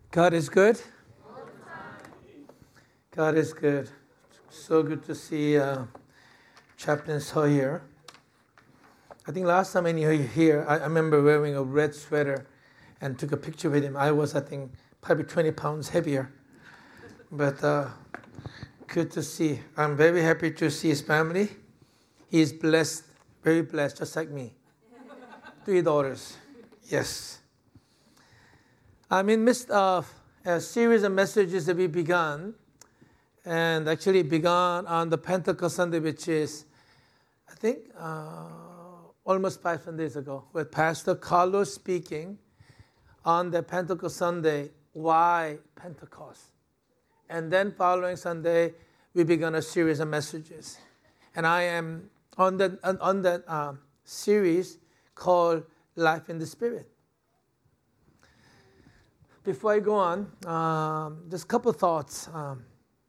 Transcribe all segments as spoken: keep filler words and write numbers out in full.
God is good. God is good. So good to see uh, Chaplain Sawyer. I think last time when you were here, I, I remember wearing a red sweater and took a picture with him. I was, I think, probably twenty pounds heavier. But uh, good to see. I'm very happy to see his family. He is blessed, very blessed, just like me. Three daughters. Yes. I'm in the midst of a series of messages that we began, and actually began on the Pentecost Sunday, which is, I think, uh, almost five Sundays ago, with Pastor Carlos speaking on the Pentecost Sunday, why Pentecost? And then following Sunday, we began a series of messages. And I am on that, on that uh, series called Life in the Spirit. Before I go on, um, just a couple thoughts. Um,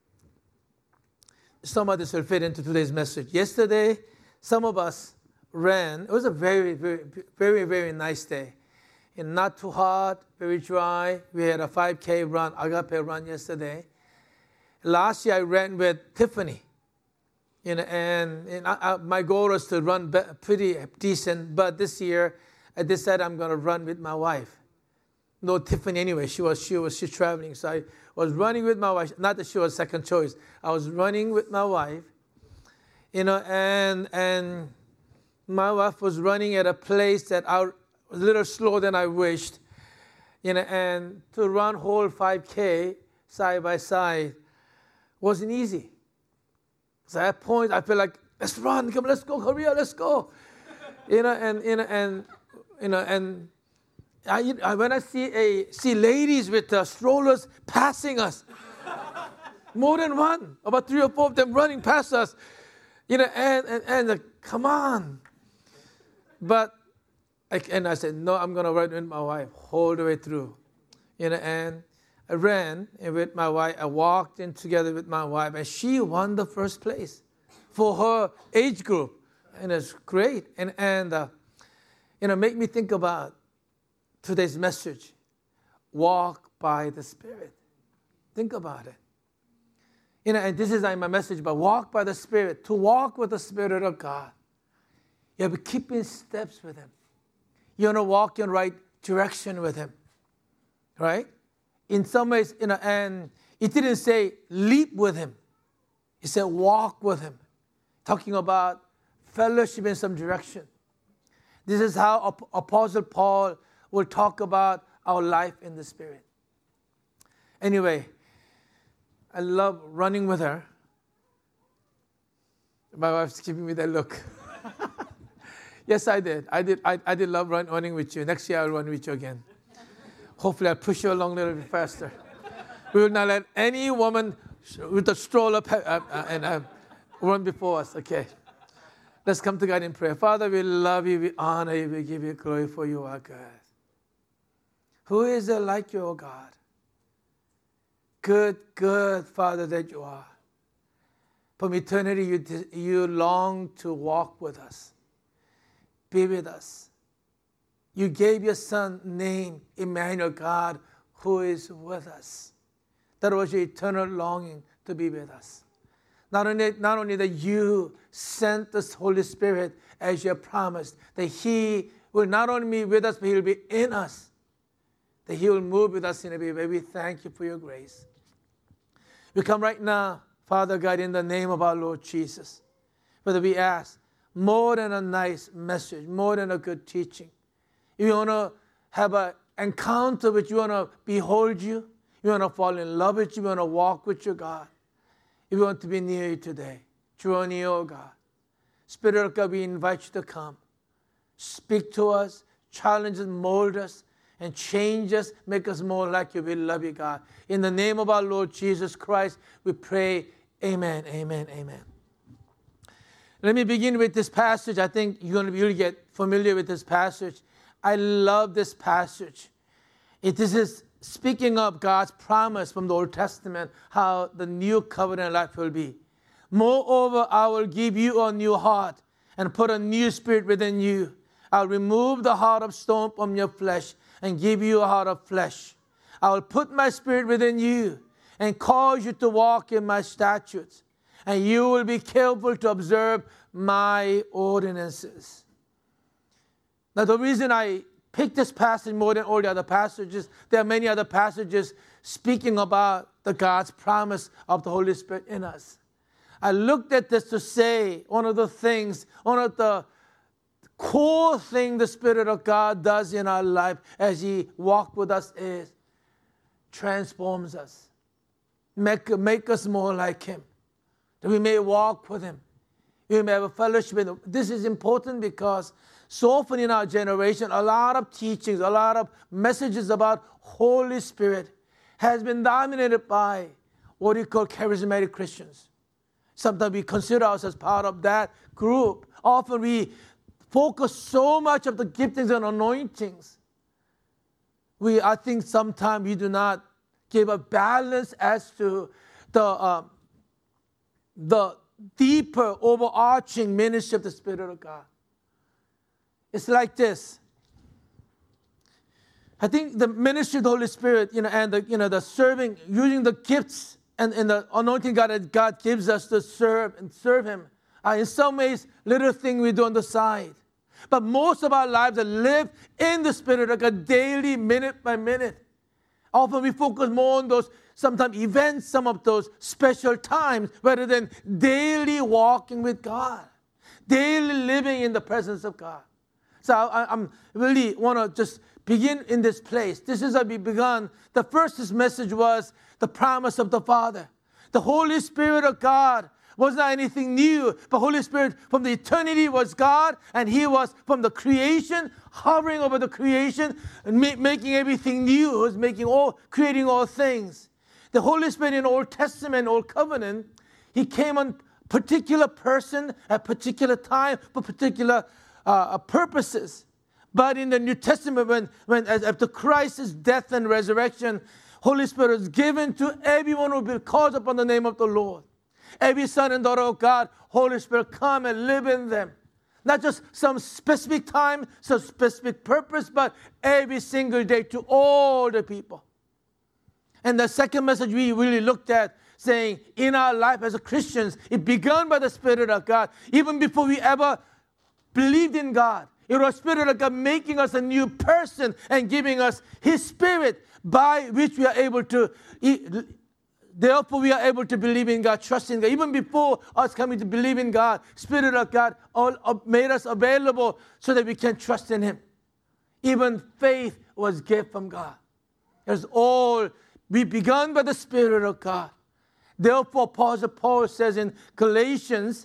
some of this will fit into today's message. Yesterday, some of us ran. It was a very, very, very, very nice day. And not too hot, very dry. We had a five K run, agape run yesterday. Last year, I ran with Tiffany. You know, and, and I, I, my goal was to run be, pretty decent. But this year, I decided I'm going to run with my wife. No Tiffany anyway. She was she was she's traveling. So I was running with my wife. Not that she was second choice. I was running with my wife. You know, and and my wife was running at a place that I was a little slower than I wished. You know, and to run whole five K side by side wasn't easy. So at that point I felt like, let's run, come on, let's go, hurry up, let's go. You know, and you know, and you know, and I, I, when I see a see ladies with uh, strollers passing us, more than one, about three or four of them running past us, you know, and and, and uh, come on. But I, and I said, no, I'm gonna run with my wife all the way through, you know. And I ran with my wife. I walked in together with my wife, and she won the first place for her age group, and it's great. And and uh, you know, make me think about today's message, walk by the Spirit. Think about it. You know, and this is my message, but walk by the Spirit. To walk with the Spirit of God, you have to keep in steps with Him. You want to walk in the right direction with Him, right? In some ways, you know, and it didn't say leap with Him. It said walk with Him, talking about fellowship in some direction. This is how Apostle Paul will talk about our life in the Spirit. Anyway, I love running with her. My wife's giving me that look. Yes, I did. I did. I, I did love run, running with you. Next year, I'll run with you again. Hopefully, I'll push you along a little bit faster. We will not let any woman with a stroller uh, uh, and uh, run before us. Okay. Let's come to God in prayer. Father, we love you. We honor you. We give you glory for you, our God. Who is there like you, O God? Good, good Father that you are. From eternity, you, you long to walk with us. Be with us. You gave your Son name, Emmanuel, God, who is with us. That was your eternal longing to be with us. Not only, not only that you sent the Holy Spirit as you promised, that He will not only be with us, but He will be in us. That He will move with us in a big way. We thank you for your grace. We come right now, Father God, in the name of our Lord Jesus. Father, we ask more than a nice message, more than a good teaching. If you want to have an encounter with you, you want to behold you, you want to fall in love with you, you want to walk with your God. If you want to be near you today, draw near, O God. Spirit of God, we invite you to come. Speak to us, challenge us, mold us, and change us, make us more like you. We love you, God. In the name of our Lord Jesus Christ, we pray, amen, amen, amen. Let me begin with this passage. I think you're going to really get familiar with this passage. I love this passage. It is speaking of God's promise from the Old Testament, how the new covenant life will be. Moreover, I will give you a new heart and put a new spirit within you. I'll remove the heart of stone from your flesh and give you a heart of flesh. I will put my spirit within you and cause you to walk in my statutes, and you will be careful to observe my ordinances. Now, the reason I picked this passage more than all the other passages, there are many other passages speaking about the God's promise of the Holy Spirit in us. I looked at this to say one of the things, one of the core things the Spirit of God does in our life as He walks with us is transforms us, make, make us more like Him, that we may walk with Him, we may have a fellowship with Him. This is important because so often in our generation, a lot of teachings, a lot of messages about Holy Spirit has been dominated by what we call charismatic Christians. Sometimes we consider ourselves part of that group. Often we focus so much of the giftings and anointings. We, I think sometimes we do not give a balance as to the, uh, the deeper, overarching ministry of the Spirit of God. It's like this. I think the ministry of the Holy Spirit, you know, and the, you know, the serving, using the gifts and, and the anointing God that God gives us to serve and serve Him, are in some ways little things we do on the side. But most of our lives are lived in the Spirit of God daily, minute by minute. Often we focus more on those sometimes events, some of those special times, rather than daily walking with God, daily living in the presence of God. So I I'm really want to just begin in this place. This is how we began. The first message was the promise of the Father. The Holy Spirit of God was not anything new, but Holy Spirit from the eternity was God, and He was from the creation, hovering over the creation, and ma- making everything new. He was making all, creating all things. The Holy Spirit in Old Testament, Old Covenant, He came on particular person at particular time for particular uh, purposes. But in the New Testament, when, when after Christ's death and resurrection, Holy Spirit was given to everyone who will call upon the name of the Lord. Every son and daughter of God, Holy Spirit, come and live in them. Not just some specific time, some specific purpose, but every single day to all the people. And the second message we really looked at, saying in our life as Christians, it began by the Spirit of God. Even before we ever believed in God, it was the Spirit of God making us a new person and giving us His Spirit by which we are able to, therefore we are able to believe in God, trust in God. Even before us coming to believe in God, Spirit of God all made us available so that we can trust in Him. Even faith was a gift from God. It was all, we began by the Spirit of God. Therefore, Apostle Paul says in Galatians,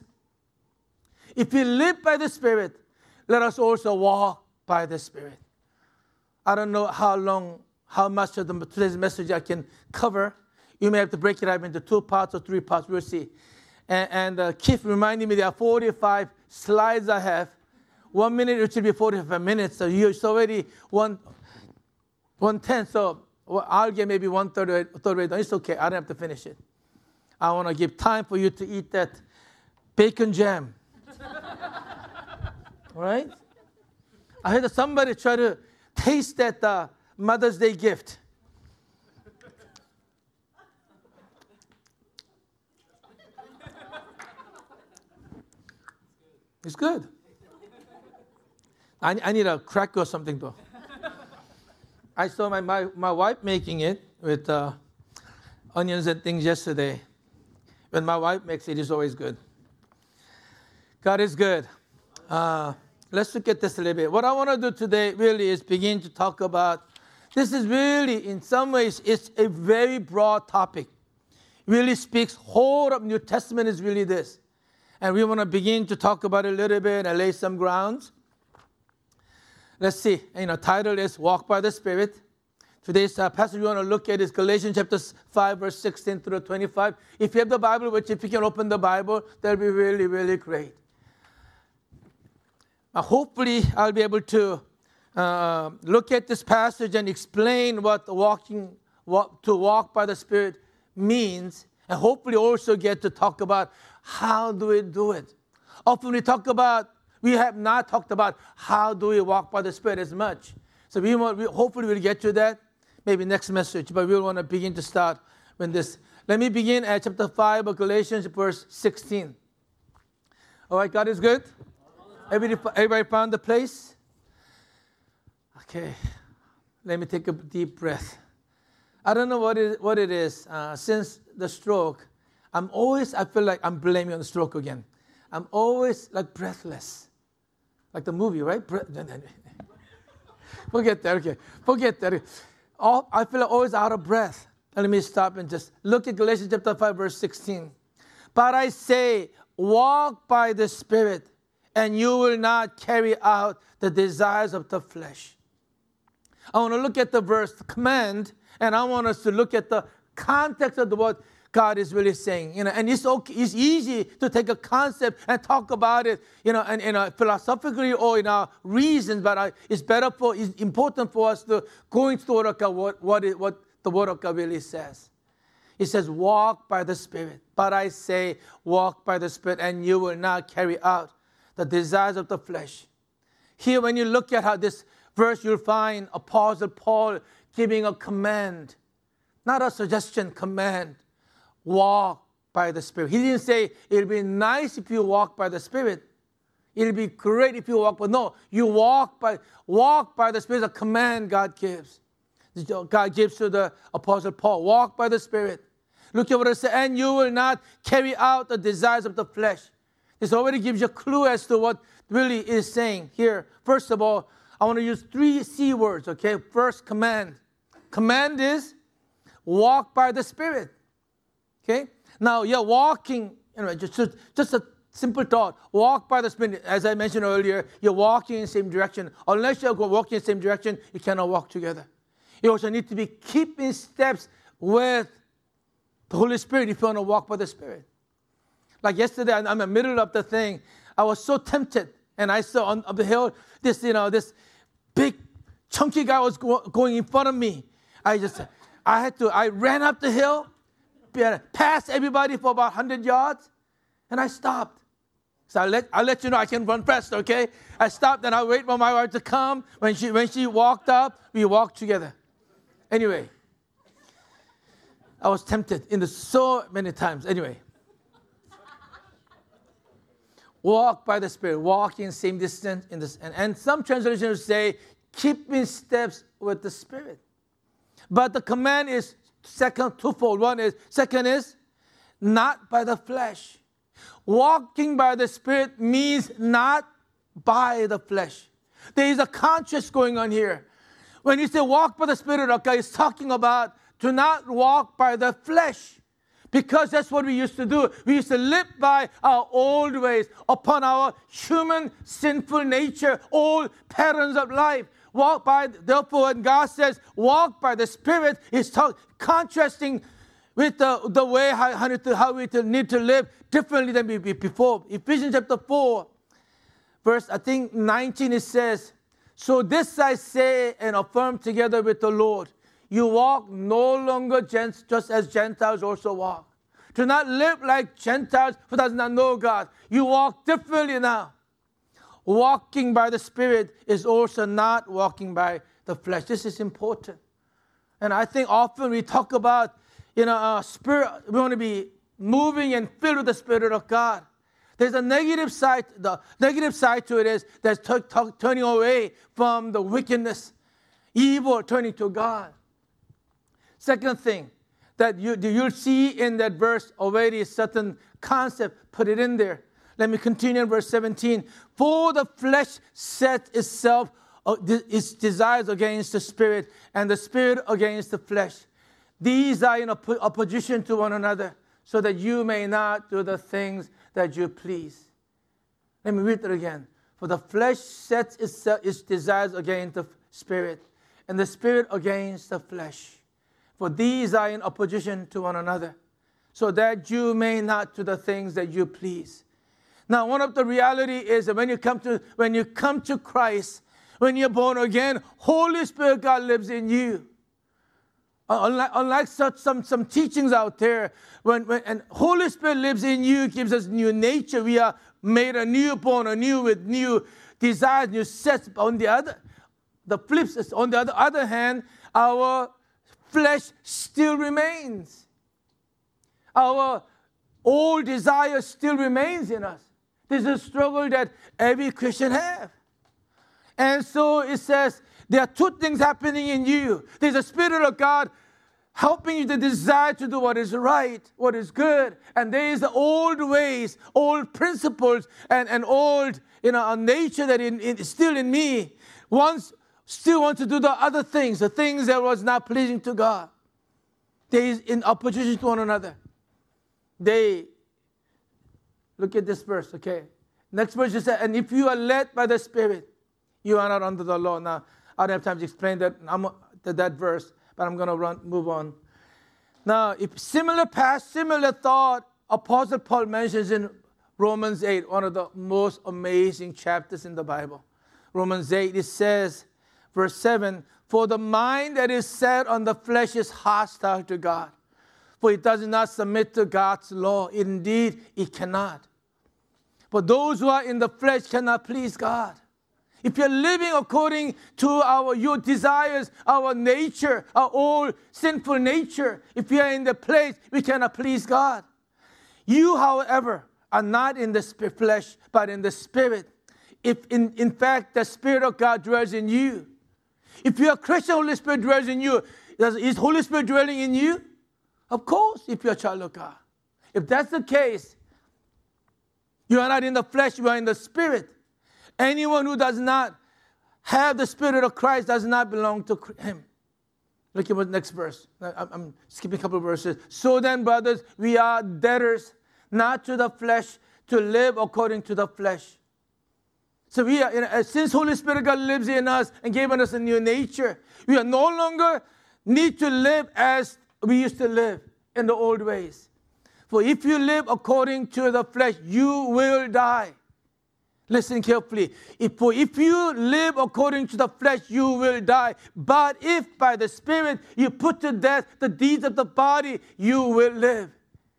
if we live by the Spirit, let us also walk by the Spirit. I don't know how long, how much of the, today's message I can cover. You may have to break it up into two parts or three parts. We'll see. And, and uh, Keith reminded me there are forty-five slides I have. One minute, it should be forty-five minutes. So it's already one, one tenth. So I'll get maybe one third, third way done. It's okay. I don't have to finish it. I want to give time for you to eat that bacon jam. Right? I heard somebody try to taste that uh, Mother's Day gift. It's good. I, I need a cracker or something though. I saw my, my, my wife making it with uh, onions and things yesterday. When my wife makes it, it's always good. God is good. Uh, let's look at this a little bit. What I want to do today really is begin to talk about, this is really, in some ways, it's a very broad topic. Really speaks, whole of New Testament is really this. And we want to begin to talk about it a little bit and lay some grounds. Let's see. You know, title is Walk by the Spirit. Today's uh, passage we want to look at is Galatians chapter five, verse sixteen through twenty-five. If you have the Bible, which if you can open the Bible, that'll be really, really great. Uh, hopefully, I'll be able to uh, look at this passage and explain what walking, what, to walk by the Spirit means, and hopefully also get to talk about how do we do it. Often we talk about, we have not talked about how do we walk by the Spirit as much. So we, want, we hopefully we'll get to that. maybe next message, but we want to begin to start with this. Let me begin at chapter five of Galatians, verse sixteen. All right, God is good? Everybody, everybody found the place? Okay, let me take a deep breath. I don't know what it, what it is. Uh, since the stroke, I'm always, I feel like I'm blaming on the stroke again. I'm always like breathless. Like the movie, right? Bre- Forget that, okay. Forget that. All, I feel like always out of breath. And let me stop and just look at Galatians chapter five, verse sixteen. But I say, walk by the Spirit, and you will not carry out the desires of the flesh. I want to look at the verse, the command, and I want us to look at the context of the what God is really saying. You know, and it's okay, it's easy to take a concept and talk about it, you know, and, and uh, philosophically or in our reasons. But uh, it's better for, it's important for us to go into the Word of God, what what, is, what the Word of God really says. It says, walk by the Spirit. But I say, walk by the Spirit, and you will not carry out the desires of the flesh. Here, when you look at how this verse, you'll find Apostle Paul giving a command, not a suggestion, command. Walk by the Spirit. He didn't say, it'll be nice if you walk by the Spirit. It'll be great if you walk, but no, you walk by, walk by the Spirit, a command God gives. God gives to the Apostle Paul, walk by the Spirit. Look at what it says, and you will not carry out the desires of the flesh. This already gives you a clue as to what really is saying here. First of all, I want to use three C words, okay? First, command. Command is walk by the Spirit, okay? Now, you're walking, you know, just, just a simple thought. Walk by the Spirit. As I mentioned earlier, you're walking in the same direction. Unless you're walking in the same direction, you cannot walk together. You also need to be keeping steps with the Holy Spirit if you want to walk by the Spirit. Like yesterday, I'm in the middle of the thing. I was so tempted, and I saw on, on the hill this, you know, this big, chunky guy was go, going in front of me. I just, I had to, I ran up the hill, passed everybody for about one hundred yards, and I stopped. So I let, I let you know I can run fast, okay? I stopped, and I wait for my wife to come. When she, when she walked up, we walked together. Anyway, I was tempted in the so many times. Anyway. Walk by the Spirit, walk in same distance. In this, and, and some translations say, keep in steps with the Spirit. But the command is second, twofold. One is, second is, not by the flesh. Walking by the Spirit means not by the flesh. There is a conscious going on here. When you say walk by the Spirit of God, it's talking about to not walk by the flesh. Because that's what we used to do. We used to live by our old ways, upon our human sinful nature, old patterns of life. Walk by, therefore, when God says, walk by the Spirit, it's talk, contrasting with the, the way how, how, to, how we need to live differently than we did before. Ephesians chapter four, verse, I think, nineteen, it says, so this I say and affirm together with the Lord. You walk no longer just as Gentiles also walk. Do not live like Gentiles who does not know God. You walk differently now. Walking by the Spirit is also not walking by the flesh. This is important. And I think often we talk about, you know, uh, spirit. We want to be moving and filled with the Spirit of God. There's a negative side. The negative side to it is there's t- t- turning away from the wickedness, evil, turning to God. Second thing that you, you'll see in that verse already a certain concept, put it in there. Let me continue in verse seventeen. For the flesh sets itself, uh, its desires against the Spirit, and the Spirit against the flesh. These are in op- opposition to one another, so that you may not do the things that you please. Let me read it again. For the flesh sets itself, its desires against the Spirit, and the Spirit against the flesh. For these are in opposition to one another, so that you may not do the things that you please. Now, one of the reality is that when you come to when you come to Christ, when you're born again, Holy Spirit God lives in you. Unlike, unlike such some, some teachings out there, when, when and Holy Spirit lives in you, gives us new nature. We are made anew, born anew with new desires, new sets. On the other, the flips is on the other, other hand, our flesh still remains. Our old desire still remains in us. This is a struggle that every Christian has. And so it says, there are two things happening in you. There's a Spirit of God helping you to desire to do what is right, what is good. And there is the old ways, old principles, and, and old, you know, a nature that in, in, is still in me. Once still want to do the other things, the things that was not pleasing to God. They is in opposition to one another. They, look at this verse, okay? Next verse is that, and if you are led by the Spirit, you are not under the law. Now, I don't have time to explain that, I'm, that, that verse, but I'm going to run move on. Now, if similar past, similar thought, Apostle Paul mentions in Romans eight, one of the most amazing chapters in the Bible. Romans eight, it says, verse seven, for the mind that is set on the flesh is hostile to God, for it does not submit to God's law. Indeed, it cannot. But those who are in the flesh cannot please God. If you're living according to our your desires, our nature, our old sinful nature, if you are in the place, we cannot please God. You, however, are not in the flesh, but in the Spirit. If in, in fact the Spirit of God dwells in you. If you're a Christian, Holy Spirit dwells in you. Is Holy Spirit dwelling in you? Of course, if you're a child of God. If that's the case, you are not in the flesh, you are in the Spirit. Anyone who does not have the Spirit of Christ does not belong to Him. Look at the next verse. I'm skipping a couple of verses. So then, brothers, we are debtors, not to the flesh, to live according to the flesh. So we are, since Holy Spirit God lives in us and gave us a new nature, we are no longer need to live as we used to live in the old ways. For if you live according to the flesh, you will die. Listen carefully. If, for if you live according to the flesh, you will die. But if by the Spirit you put to death the deeds of the body, you will live.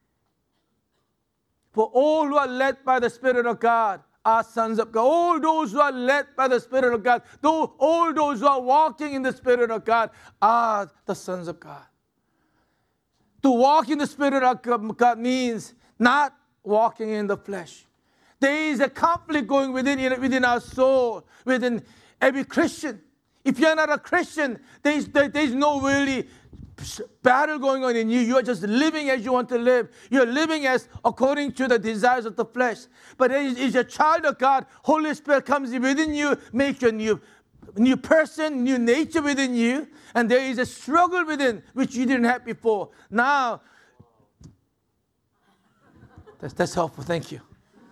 For all who are led by the Spirit of God are sons of God. All those who are led by the Spirit of God, though all those who are walking in the Spirit of God are the sons of God. To walk in the Spirit of God means not walking in the flesh. There is a conflict going within, within our soul, within every Christian. If you're not a Christian, there's, there's no really battle going on in you. You're just living as you want to live. You're living as according to the desires of the flesh. But as a child of God, Holy Spirit comes within you, makes you a new, new person, new nature within you. And there is a struggle within which you didn't have before. Now, that's, that's helpful. Thank you.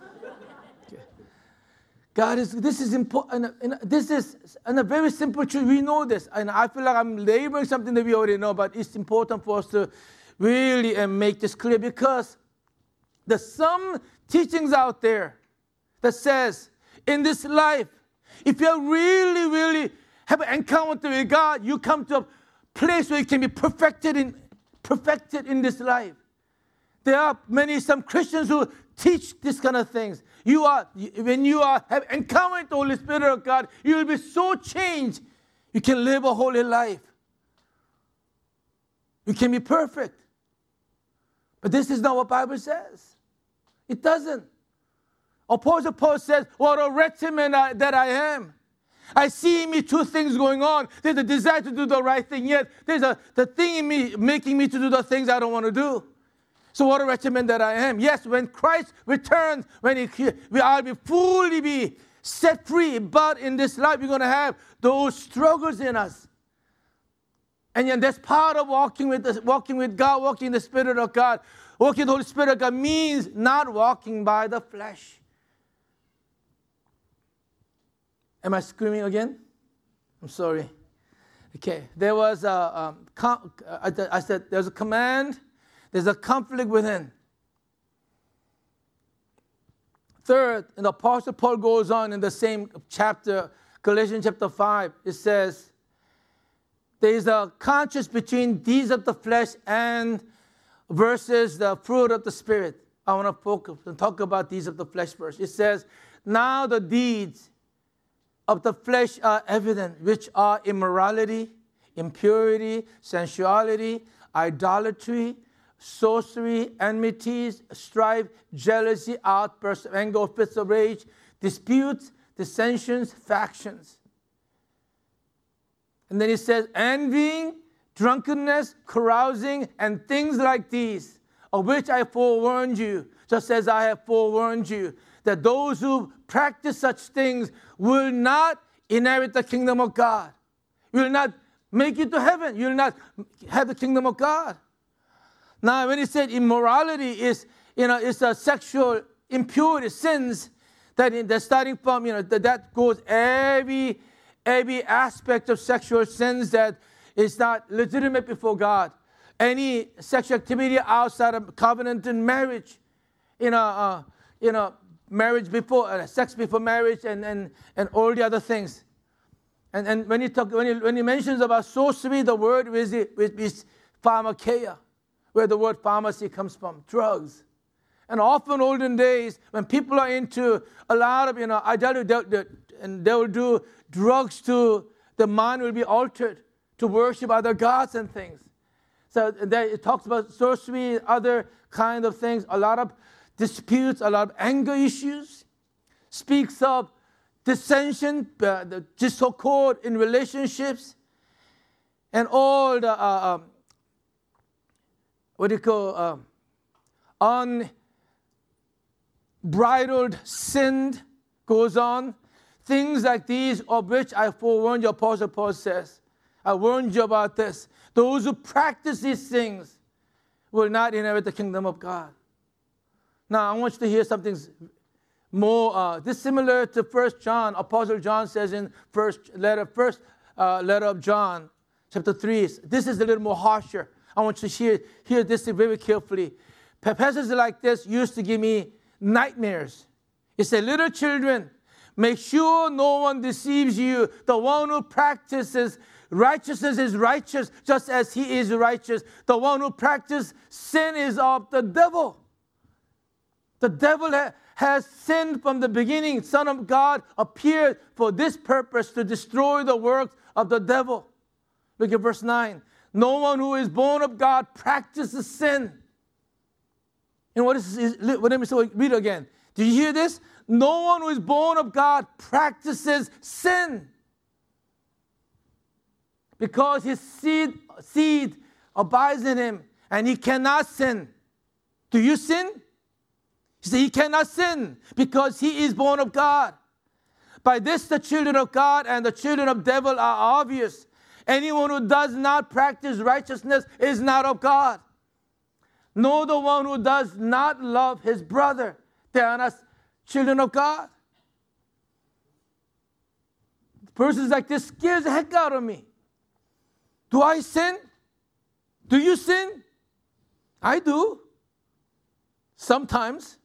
God is, this is important, this is and a very simple truth. We know this, and I feel like I'm laboring something that we already know, but it's important for us to really uh, make this clear, because there's some teachings out there that says, in this life, if you really, really have an encounter with God, you come to a place where you can be perfected in, perfected in this life. There are many, some Christians who teach this kind of things. You are, when you are have encountered the Holy Spirit of God, you will be so changed. You can live a holy life. You can be perfect. But this is not what the Bible says. It doesn't. Apostle Paul says, what a wretched man I, that I am. I see in me two things going on. There's a desire to do the right thing, yet there's a the thing in me making me to do the things I don't want to do. So what a wretched man that I am. Yes, when Christ returns, when he, we will be fully be set free. But in this life, we're going to have those struggles in us. And then that's part of walking with, the, walking with God, walking in the Spirit of God. Walking in the Holy Spirit of God means not walking by the flesh. Am I screaming again? I'm sorry. Okay, there was a, um, com- I said there's a command. There's a conflict within. Third, and the Apostle Paul goes on in the same chapter, Galatians chapter five, it says, there is a contrast between deeds of the flesh and versus the fruit of the Spirit. I want to focus and talk about deeds of the flesh first. It says, now the deeds of the flesh are evident, which are immorality, impurity, sensuality, idolatry, sorcery, enmities, strife, jealousy, outbursts of anger, fits of rage, disputes, dissensions, factions. And then he says, envying, drunkenness, carousing, and things like these, of which I forewarned you, just as I have forewarned you, that those who practice such things will not inherit the kingdom of God. Will not make it to heaven. You will not have the kingdom of God. Now, when he said immorality is, you know, it's a sexual impurity, sins, that in the starting from, you know, that, that goes every every aspect of sexual sins that is not legitimate before God. Any sexual activity outside of covenant and marriage, you know, uh, you know, marriage before, uh, sex before marriage, and, and, and all the other things. And and when he talk, when he when he mentions about sorcery, the word is is pharmakeia, where the word pharmacy comes from, drugs. And often olden days, when people are into a lot of, you know, idolatry, and they will do drugs to, the mind will be altered to worship other gods and things. So there, it talks about sorcery, other kind of things, a lot of disputes, a lot of anger issues. Speaks of dissension, uh, the discord in relationships, and all the, uh, um, what do you call, uh, unbridled sin goes on. Things like these, of which I forewarned you, Apostle Paul says. I warned you about this. Those who practice these things will not inherit the kingdom of God. Now, I want you to hear something more uh, dissimilar to First John. Apostle John says in first letter, first uh, letter of John, chapter three. This is a little more harsher. I want you to hear, hear this very carefully. Passages like this used to give me nightmares. It said, little children, make sure no one deceives you. The one who practices righteousness is righteous, just as he is righteous. The one who practices sin is of the devil. The devil ha- has sinned from the beginning. Son of God appeared for this purpose, to destroy the works of the devil. Look at verse nine. No one who is born of God practices sin. And what is this? Let me read it again. Did you hear this? No one who is born of God practices sin, because his seed, seed abides in him, and he cannot sin. Do you sin? He said he cannot sin because he is born of God. By this the children of God and the children of devil are obvious. Anyone who does not practice righteousness is not of God. Nor the one who does not love his brother. They are not children of God. Persons like this scares the heck out of me. Do I sin? Do you sin? I do. Sometimes.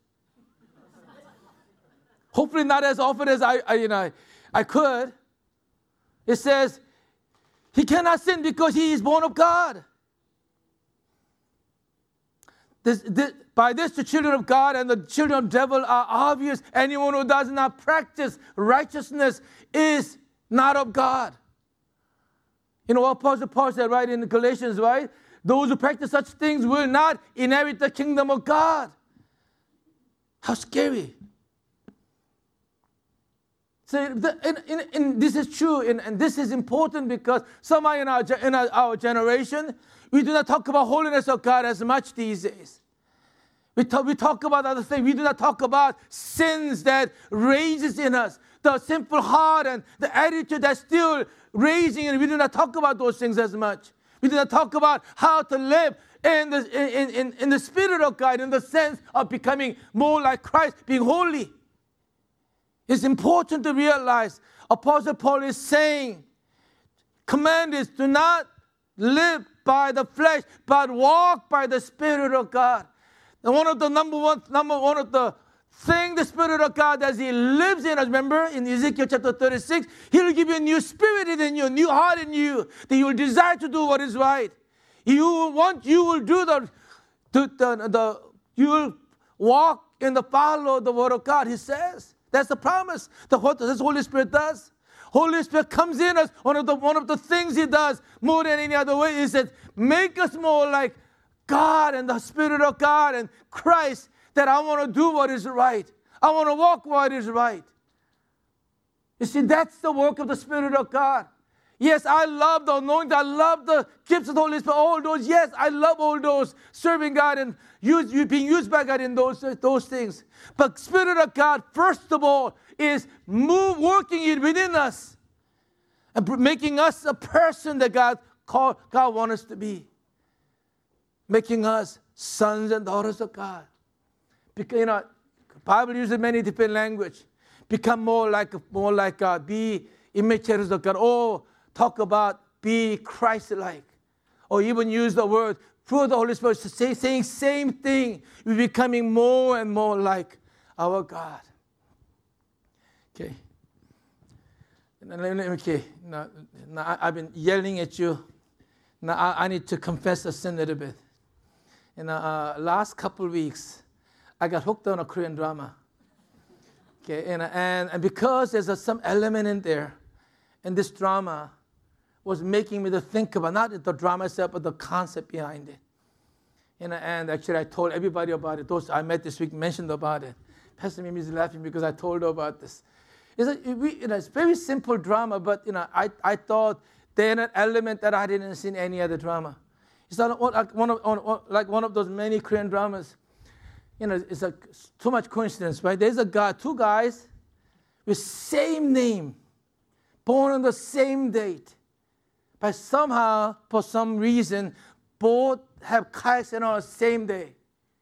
Hopefully not as often as I, I, you know, I could. It says, he cannot sin because he is born of God. This, this, by this, the children of God and the children of the devil are obvious. Anyone who does not practice righteousness is not of God. You know what Apostle Paul said right in Galatians, right? Those who practice such things will not inherit the kingdom of God. How scary. So, the, and, and, and this is true, and, and this is important because somehow in our, in our, our generation, we do not talk about holiness of God as much these days. We talk, we talk about other things. We do not talk about sins that rages in us, the sinful heart and the attitude that's still raising, and we do not talk about those things as much. We do not talk about how to live in the, in, in, in the Spirit of God, in the sense of becoming more like Christ, being holy. It's important to realize Apostle Paul is saying, command is to not live by the flesh, but walk by the Spirit of God. And one of the number one, number one of the thing the Spirit of God as He lives in us, remember in Ezekiel chapter thirty-six, He will give you a new spirit in you, a new heart in you, that you will desire to do what is right. You will want, you will do the, the, the, the you will walk in the follow the word of God, He says. That's the promise. The what the Holy Spirit does. Holy Spirit comes in us. One of the one of the things He does more than any other way is that make us more like God and the Spirit of God and Christ, that I want to do what is right. I want to walk what is right. You see, that's the work of the Spirit of God. Yes, I love the anointing. I love the gifts of the Holy Spirit. All those, yes, I love all those, serving God and use, being used by God in those, those things. But Spirit of God, first of all, is move, working it within us and making us a person that God call, God wants us to be. Making us sons and daughters of God. Because, you know, the Bible uses many different language. Become more like, more like God. Be imitators of God. Or talk about be Christ-like. Or even use the word through the Holy Spirit to say, saying same thing. We're becoming more and more like our God. Okay. Okay. Now, now I've been yelling at you. Now I, I need to confess a sin a little bit. In the uh, last couple of weeks, I got hooked on a Korean drama. Okay, and, and, and because there's a, some element in there, and this drama was making me to think about not the drama itself, but the concept behind it. And, and actually, I told everybody about it. Those I met this week mentioned about it. Pastor Mimi is laughing because I told her about this. It's a, we, you know, it's very simple drama, but you know, I, I thought there's an element that I didn't see in any other drama. It's not like one of, like one of those many Korean dramas. You know, it's a, too much coincidence, right? There's a guy, two guys with same name, born on the same date. But somehow, for some reason, both have car accident on the same day.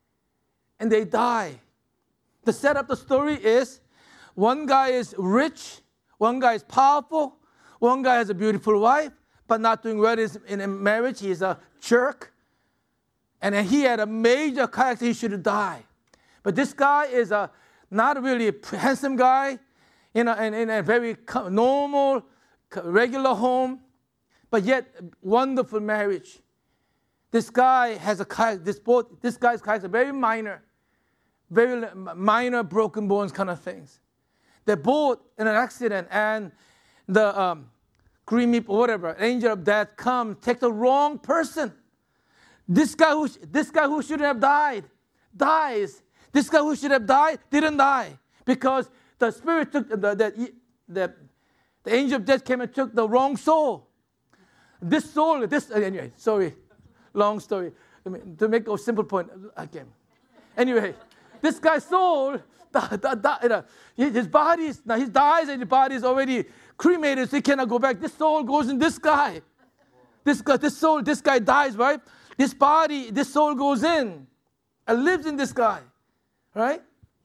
And they die. The setup of the story is one guy is rich, one guy is powerful, one guy has a beautiful wife, but not doing well in a marriage. He's a jerk. And then he had a major car accident. He should die. But this guy is a not really a handsome guy in a, in, in a very normal, regular home, but yet wonderful marriage. This guy has a car, this both, this guy's car is very minor, very minor broken bones kind of things. They're both in an accident, and the um, Creamy or whatever, angel of death come, take the wrong person. This guy who this guy who shouldn't have died, dies. This guy who should have died didn't die because the spirit took the the, the, the angel of death came and took the wrong soul. This soul, this anyway. Sorry, long story. I mean, to make a simple point again. Anyway, this guy's soul, the, the, the, you know, his body, now he dies and his body is already cremated, so he cannot go back. This soul goes in this guy. This guy, this soul, this guy dies, right? This body, this soul goes in and lives in this guy, right?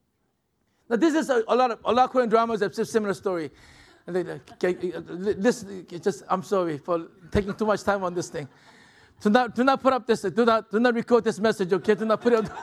Now this is a, a lot of a lot of Korean dramas have a similar story. And they, okay, this just I'm sorry for taking too much time on this thing. Do not do not put up this. Do not do not record this message. Okay, do not put it up.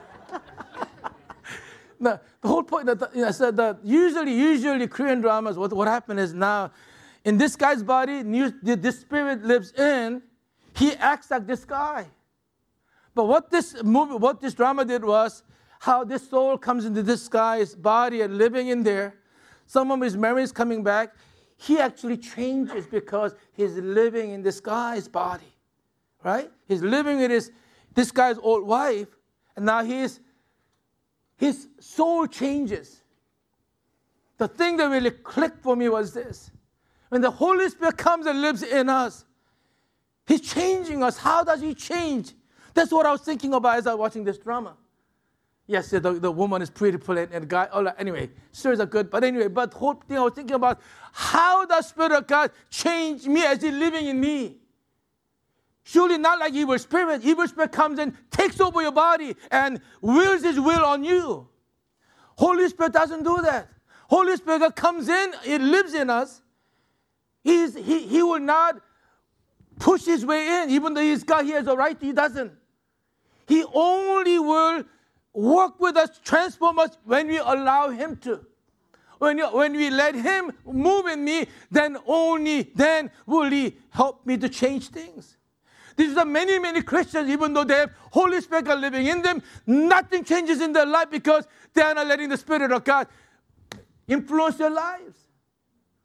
Now, the whole point that you know, I said that usually, usually Korean dramas, what, what happened is now, in this guy's body, new, this spirit lives in, he acts like this guy. But what this movie, what this drama did was, how this soul comes into this guy's body and living in there. Some of his memories coming back. He actually changes because he's living in this guy's body, right? He's living with his, this guy's old wife, and now he's his soul changes. The thing that really clicked for me was this. When the Holy Spirit comes and lives in us, He's changing us. How does He change? That's what I was thinking about as I was watching this drama. Yes, the, the woman is pretty, and the guy, oh, anyway, stories are good. But anyway, but the whole thing I was thinking about, how does Spirit of God change me as He's living in me? Surely not like evil spirit. Evil spirit comes and takes over your body and wills his will on you. Holy Spirit doesn't do that. Holy Spirit comes in, it lives in us. He's, he, he will not push his way in, even though he's got, he has a right, he doesn't. He only will work with us, transform us when we allow him to. When, you, when we let him move in me, then only then will he help me to change things. These are many, many Christians, even though they have Holy Spirit God living in them, nothing changes in their life because they are not letting the Spirit of God influence their lives.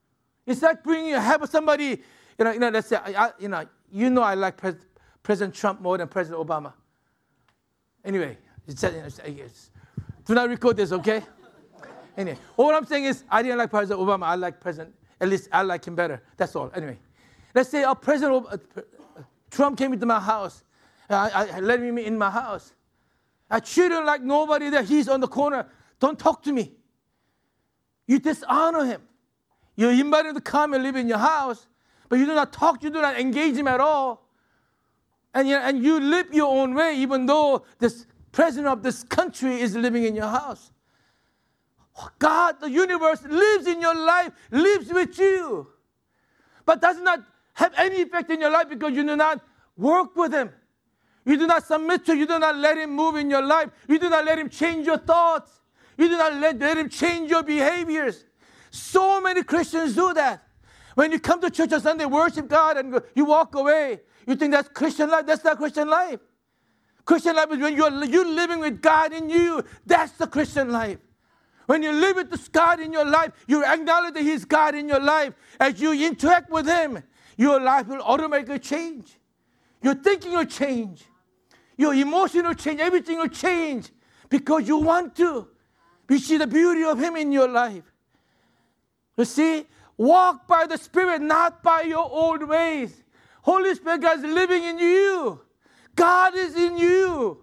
It's like bringing, have somebody, you know, you know, let's say, I, I, you know, you know I like Pres- President Trump more than President Obama. Anyway, it's, it's, it's, do not record this, okay? Anyway, all I'm saying is I didn't like President Obama. I like President, at least I like him better. That's all. Anyway, let's say uh, President Ob- uh, Trump came into my house. I, I, I let him in my house. I treat him like nobody there. He's on the corner. Don't talk to me. You dishonor him. You invite him to come and live in your house, but you do not talk, you do not engage him at all. And you, and you live your own way, even though this president of this country is living in your house. God, the universe, lives in your life, lives with you, but does not have any effect in your life because you do not work with him. You do not submit to him. You do not let him move in your life. You do not let him change your thoughts. You do not let, let him change your behaviors. So many Christians do that. When you come to church on Sunday, worship God, and you walk away, you think that's Christian life. That's not Christian life. Christian life is when you're, you're living with God in you. That's the Christian life. When you live with this God in your life, you acknowledge that He's God in your life. As you interact with Him, your life will automatically change. Your thinking will change. Your emotion will change. Everything will change because you want to. You see the beauty of Him in your life. You see, walk by the Spirit, not by your old ways. Holy Spirit God is living in you. God is in you.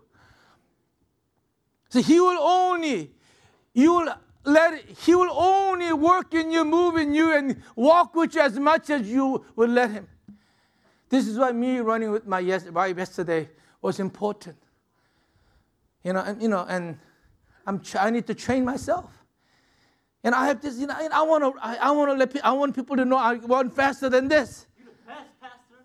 So He will only, you will let, He will only work in you, move in you, and walk with you as much as you will let Him. This is why me running with my wife yesterday was important. You know, and you know, and I'm I need to train myself. And I have this, you know, I want to, I, I want to let, I want people to know I run faster than this. You're the best, Pastor.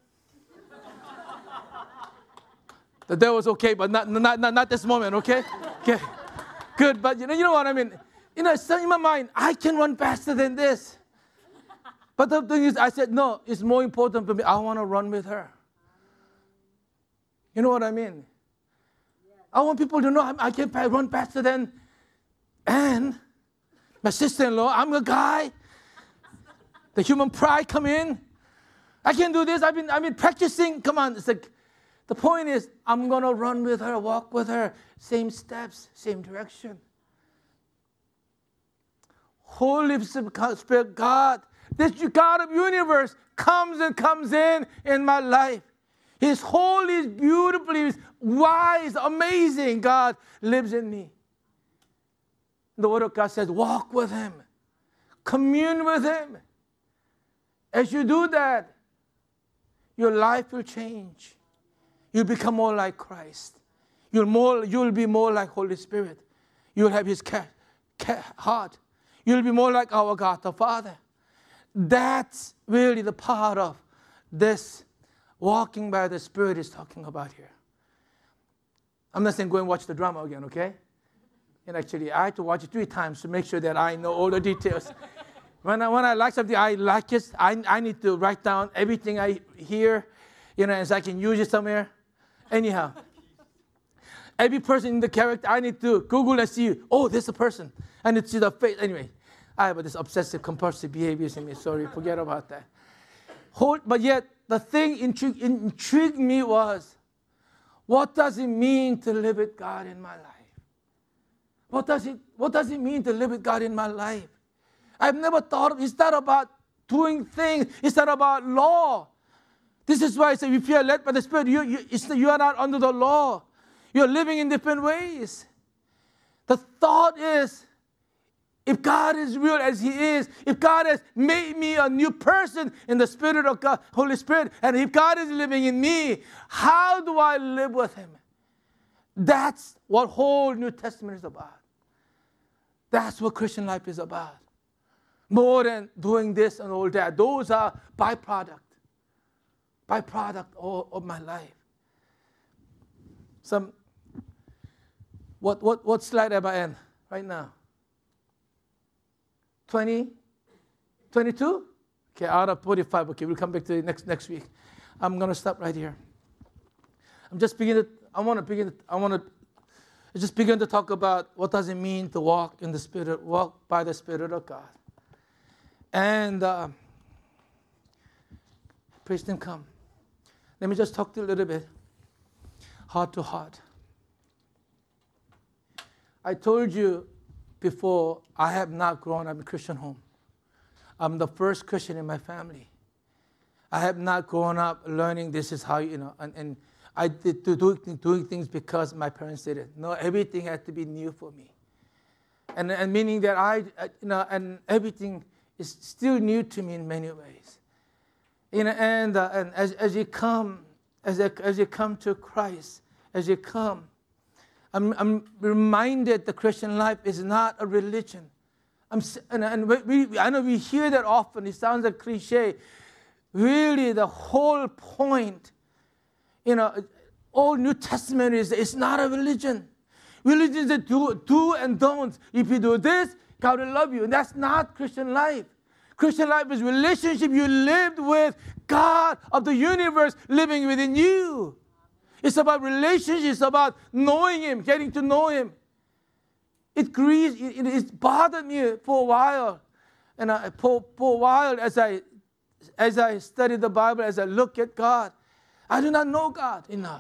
The devil was okay, but not, not, not, not this moment, okay? Okay, good. But you know, you know what I mean. You know, it's in my mind, I can run faster than this. But the thing is, I said, no, it's more important for me. I want to run with her. You know what I mean? I want people to know I, I can run faster than Anne. My sister-in-law, I'm a guy. The human pride come in. I can do this. I've been, I've been practicing. Come on. It's like, the point is, I'm going to run with her, walk with her. Same steps, same direction. Holy Spirit, God, this God of universe comes and comes in in my life. His holy, beautifully, wise, amazing God lives in me. The Word of God says, walk with Him. Commune with Him. As you do that, your life will change. You'll become more like Christ. You'll, more, you'll be more like Holy Spirit. You'll have His ca- ca- heart. You'll be more like our God the Father. That's really the part of this walking by the Spirit is talking about here. I'm not saying go and watch the drama again, okay? And actually, I had to watch it three times to make sure that I know all the details. When I, when I like something, I like it. I, I need to write down everything I hear, you know, so I can use it somewhere. Anyhow, every person in the character, I need to Google and see, oh, there's a person. I need to see the face. Anyway, I have this obsessive compulsive behaviors in me. Sorry, forget about that. Hold, but yet, the thing intrigued, intrigued me was, what does it mean to live with God in my life? What does it, what does it mean to live with God in my life? I've never thought of, it's not about doing things. It's not about law. This is why I say if you are led by the Spirit, you, you, it's, you are not under the law. You're living in different ways. The thought is, if God is real as He is, if God has made me a new person in the Spirit of God, Holy Spirit, and if God is living in me, how do I live with Him? That's what whole New Testament is about. That's what Christian life is about. More than doing this and all that. Those are byproduct. Byproduct of, of my life. Some, what, what, what slide am I in right now? twenty? twenty-two? Okay, out of forty-five. Okay, we'll come back to it next, next week. I'm going to stop right here. I'm just beginning, I want to begin, I want to just begin to talk about what does it mean to walk in the Spirit, walk by the Spirit of God. And uh, Praise Him, come. Let me just talk to you a little bit, heart to heart. I told you before, I have not grown up in a Christian home. I'm the first Christian in my family. I have not grown up learning this is how, you know, and, and I did do, do, doing things because my parents did it. No, everything had to be new for me. And, and meaning that I, you know, and everything is still new to me in many ways. You know, and, uh, and as, as you come, as, as you come to Christ, as you come, I'm, I'm reminded the Christian life is not a religion. I'm, and and we, I know we hear that often. It sounds like cliche. Really, the whole point, you know, all New Testament is it's not a religion. Religion is a do, do and don't. If you do this, God will love you. And that's not Christian life. Christian life is relationship you lived with God of the universe living within you. It's about relationship. It's about knowing Him, getting to know Him. It grieves, it, it bothered me for a while. And I, for, for a while as I, as I study the Bible, as I look at God, I do not know God enough.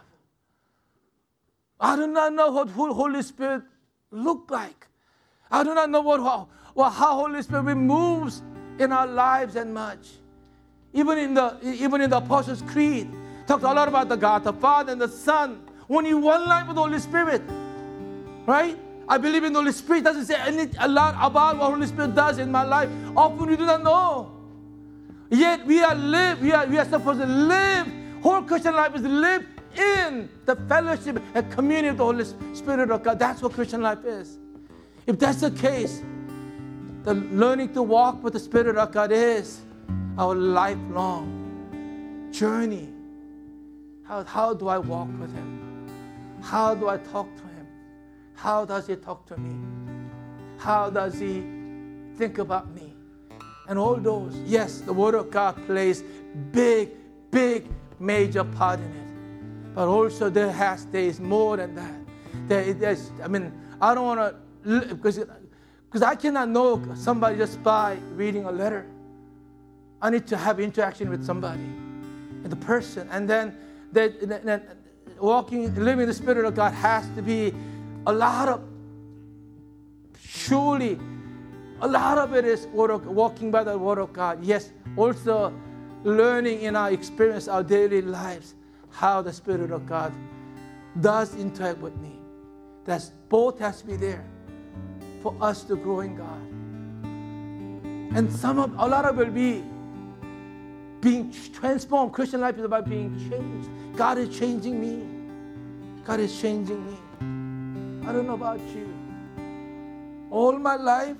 I do not know what Holy Spirit look like. I do not know what, how, what, how Holy Spirit moves in our lives and much. Even in the, even in the Apostles' Creed, talks a lot about the God, the Father and the Son. Only one life with the Holy Spirit, right? I believe in the Holy Spirit. It doesn't say any, a lot about what Holy Spirit does in my life. Often we do not know. Yet we are live. We are we are supposed to live. Whole Christian life is lived in the fellowship and community of the Holy Spirit of God. That's what Christian life is. If that's the case, the learning to walk with the Spirit of God is our lifelong journey. How, how do I walk with Him? How do I talk to Him? How does He talk to me? How does He think about me? And all those, yes, the Word of God plays big, big, major part in it. But also there has, there is more than that. There, there's, I mean, I don't want to, because, because I cannot know somebody just by reading a letter. I need to have interaction with somebody, and the person, and then that, that walking, living the Spirit of God has to be a lot of, surely, a lot of it is word of, walking by the Word of God. Yes, also learning in our experience, our daily lives, how the Spirit of God does interact with me. That's both has to be there for us to grow in God. And some of, a lot of it will be being transformed. Christian life is about being changed. God is changing me. God is changing me. I don't know about you. All my life,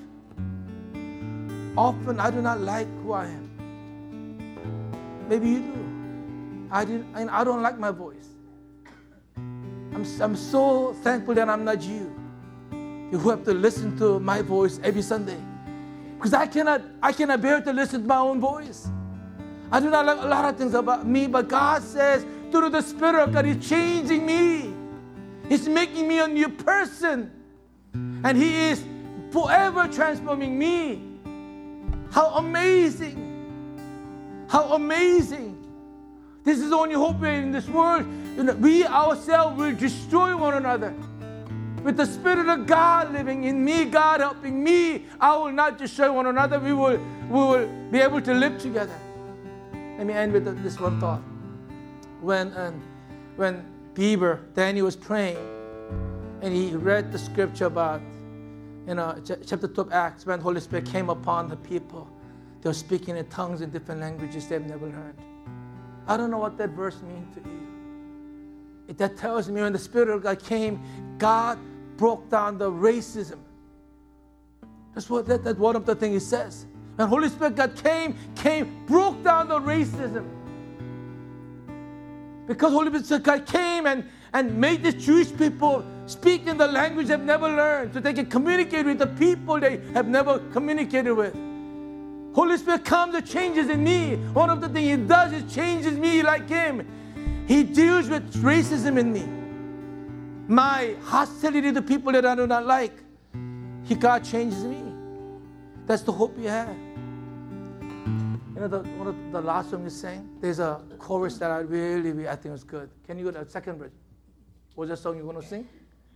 often I do not like who I am. Maybe you do. I didn't. I don't like my voice. I'm, I'm so thankful that I'm not you. You who have to listen to my voice every Sunday, because I cannot. I cannot bear to listen to my own voice. I do not like a lot of things about me, but God says through the Spirit of God, He's changing me. He's making me a new person, and He is forever transforming me. How amazing! How amazing! This is the only hope in this world. You know, we ourselves will destroy one another. With the Spirit of God living in me, God helping me, I will not destroy one another. We will, we will be able to live together. Let me end with this one thought. When, um, when Bieber, Danny was praying, and he read the scripture about, you know, chapter two of Acts, when Holy Spirit came upon the people, they were speaking in tongues in different languages they've never learned. I don't know what that verse means to you. It, that tells me when the Spirit of God came, God broke down the racism. That's what that, that's one of the things He says. When Holy Spirit God came, came, broke down the racism. Because Holy Spirit God came and, and made the Jewish people speak in the language they've never learned, so they can communicate with the people they have never communicated with. Holy Spirit comes and changes in me. One of the things He does is changes me like Him. He deals with racism in me. My hostility to people that I do not like. He, God changes me. That's the hope we have. You know, the, one of the last song you sang, there's a chorus that I really, really I think was good. Can you go to the second verse? What's the song you're going to sing?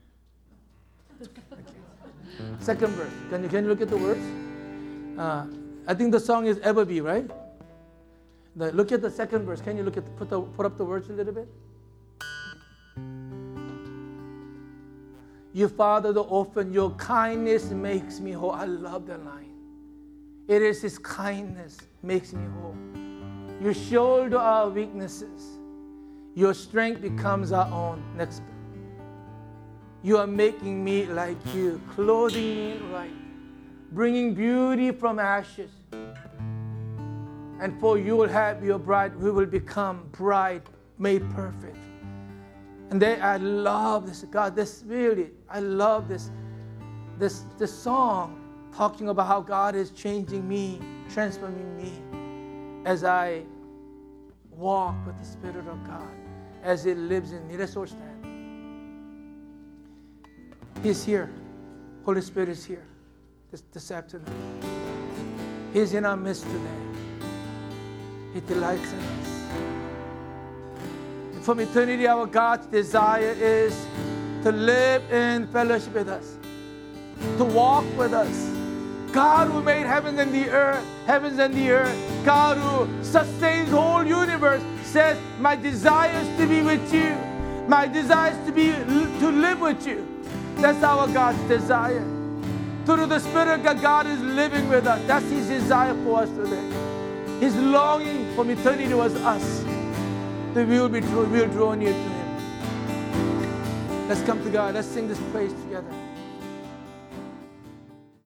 Okay. Second verse. Can you, can you look at the words? Uh, I think the song is Ever Be, right? The, look at the second verse. Can you look at the, put, the, put up the words a little bit? You father the orphan, your kindness makes me whole. I love that line. It is His kindness makes me whole. You shoulder our weaknesses. Your strength becomes our own. Next. You are making me like you, clothing me right, bringing beauty from ashes. And for you will have your bride, we will become bride made perfect. And they, I love this, God, this really, I love this, this, this song talking about how God is changing me, transforming me as I walk with the Spirit of God, as it lives in me. Let's all stand. He's here. Holy Spirit is here this, this afternoon. He's in our midst today. He delights in us. And from eternity, our God's desire is to live in fellowship with us, to walk with us. God who made heavens and the earth, heavens and the earth, God who sustains the whole universe, says, my desire is to be with you. My desire is to be to live with you. That's our God's desire. Through the Spirit of God, God is living with us. That's His desire for us today. His longing from eternity was us, that we will be we will draw near to Him. Let's come to God. Let's sing this praise together.